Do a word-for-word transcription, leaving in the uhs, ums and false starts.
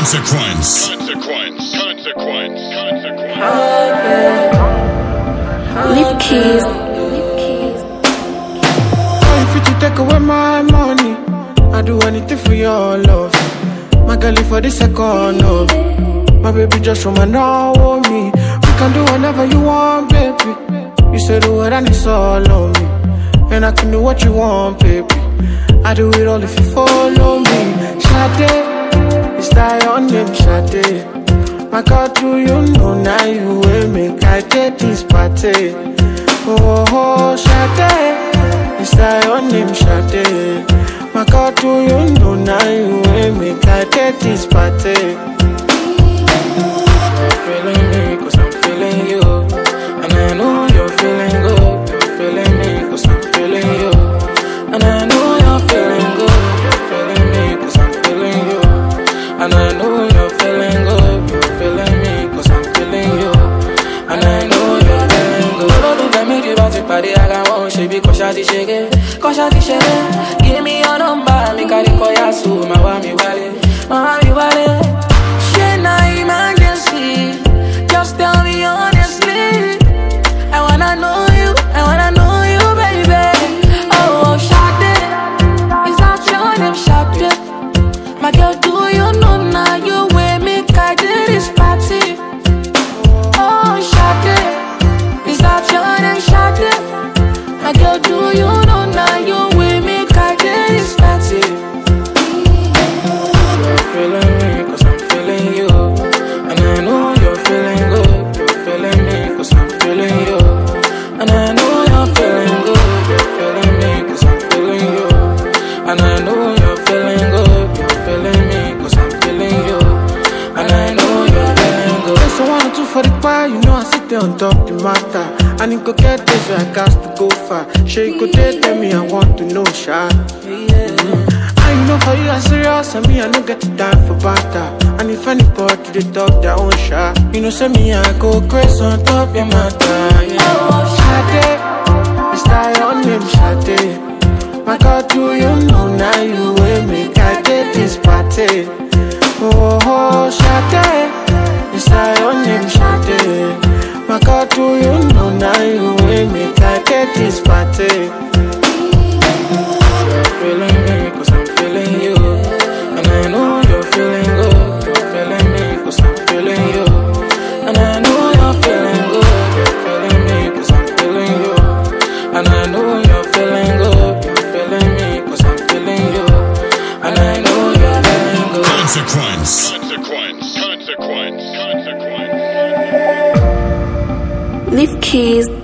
Consequence. Consequence. Consequence. Consequence. Leave keys. If you take away my money, I do anything for your love. My girl, for the second love. My baby just from my know me. We can do whatever you want, baby. You say the word and it's all on me. And I can do what you want, baby. I do it all if you follow me. Sade, it's that your name, Sade. My God, do you know now you will make I take this party? Oh, oh, Sade, it's that your name, Sade. My God, do you know now you will make I take this party? You're feeling me cause I'm feeling you. And I know you're feeling good. You're feeling me cause I'm feeling you. And I know you're feeling good. You're feeling me cause I'm feeling you. And I know you're feeling good. You're feeling me cause I'm feeling you. And I know you're feeling good. All of them made you about to party. I got one shape cause I did shake it. Cause I did shake it. Give me your number. Make I call you soon. My wami wale. My wami wale. Shit na emergency. Just tell me honestly. I wanna know you. I wanna know you, baby. Oh, Sade. Is that your name, Sade? My girl, do you know now you with me? I did this party. Oh, Sade. Is that your name, Sade? My girl, do you know now you with me? I did this party. You're feeling me cause I'm feeling you. And I know you're feeling good. You're feeling me cause I'm feeling you. And I know you're feeling good. You're feeling me cause I'm feeling you. And I know you're feeling good. You're feeling me cause I'm feeling you. And I know you're feeling good. There's a one or two for the choir. You know I sit there on top the matter. And it could get this way I got to go far. She could tell me I want to know, Sha. Mm-hmm. And you know for you I'm serious. And me I don't get to die for butter. And if anybody they talk their own shot, you know say me I go crazy on top your matter. Yeah. Oh, Sade, it's that your name, Sade. My God, do you know now you will make I get this party? Oh, oh, Sade, it's that your name, Sade. My God, do you know now you will make I get this party? You're feeling me cause I'm feeling you. And I know you're feeling good. You're feeling me cause I'm feeling you. And I know you're feeling good. You're feeling me cause I'm feeling you. And I know you're feeling good. You're feeling me cause I'm feeling you. And I know you're feeling good. Consequence. Consequence. Consequence. Consequence. Leave keys.